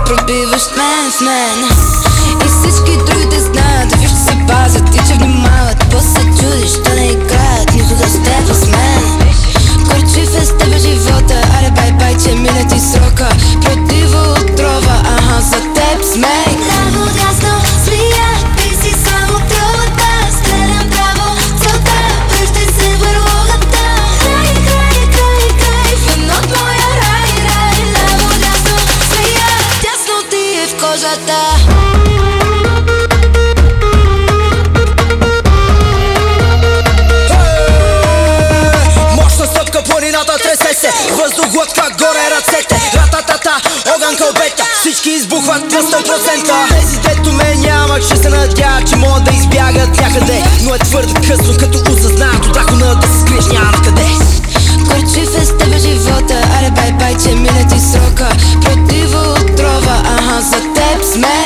пробиваш с мен. И всички другите знаят, виж, че се пазят и че внимават. После чудиш, що не играят никога с теб, с мен. Горчив е с тебе живота, аре бай, че мине ти срока. Протива отрова, ага, за теб сме. Ляво, дясно, змия, ти си само тровата. Стрелям право, целта, връщай се върлогата. Край, фен от моя рай. Ляво, дясно, змия, дясно ти е в кожата. Планината тресе се, въздух глътка, горе ръцете. Рататата, огън кълбета, всички избухват на 100%. Тези дето ме нямат, ще се надяват, че могат да избягат някъде. Но е твърде късно, като осъзнаят от дракона да се скриеш няма накъде. Горчив е с тебе живота, аре бай, че мине ти срока. Протива отрова, ага, за теб сме.